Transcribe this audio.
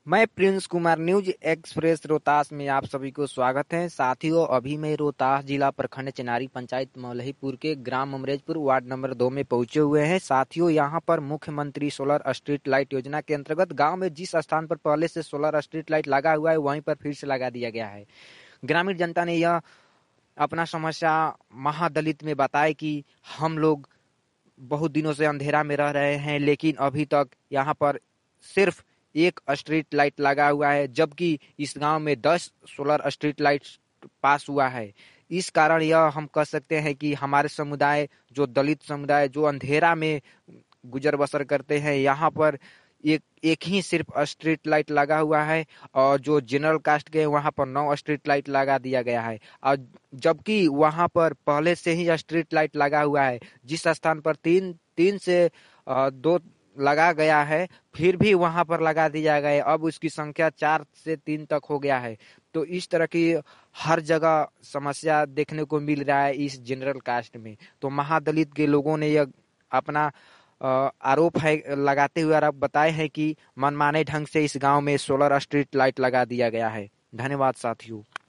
मैं Prince Kumar, News Express Rohtas में आप सभी को स्वागत है। साथियों, अभी मैं रोहतास जिला प्रखंड चिनारी पंचायत मौलहीपुर के ग्राम अमरेजपुर वार्ड नंबर 2 में पहुंचे हुए हैं। साथियों, यहां पर मुख्यमंत्री सोलर स्ट्रीट लाइट योजना के अंतर्गत गांव में जिस स्थान पर पहले से सोलर स्ट्रीट लाइट लगा हुआ है वहीं पर फिर से लगा दिया गया है। ग्रामीण जनता ने यह अपना समस्या महादलित में बताया कि हम लोग बहुत दिनों से अंधेरा में रह रहे हैं, लेकिन अभी तक यहाँ पर सिर्फ एक स्ट्रीट लाइट लगा हुआ है, जबकि इस गांव में 10 सोलर स्ट्रीट लाइट पास हुआ है। इस कारण यह हम कह सकते हैं कि हमारे समुदाय, जो दलित समुदाय, जो अंधेरा में गुजर बसर करते हैं, यहाँ पर एक एक ही सिर्फ स्ट्रीट लाइट लगा हुआ है और जो जनरल कास्ट के वहां पर 9 स्ट्रीट लाइट लगा दिया गया है। और जबकि वहां पर पहले से ही स्ट्रीट लाइट लगा हुआ है, जिस स्थान पर तीन से 2 लगा गया है, फिर भी वहां पर लगा दिया गया। अब उसकी संख्या 4 से 3 तक हो गया है। तो इस तरह की हर जगह समस्या देखने को मिल रहा है इस जनरल कास्ट में। तो महादलित के लोगों ने यह अपना आरोप है लगाते हुए और अब बताए हैं कि मनमाने ढंग से इस गांव में सोलर स्ट्रीट लाइट लगा दिया गया है। धन्यवाद साथियों।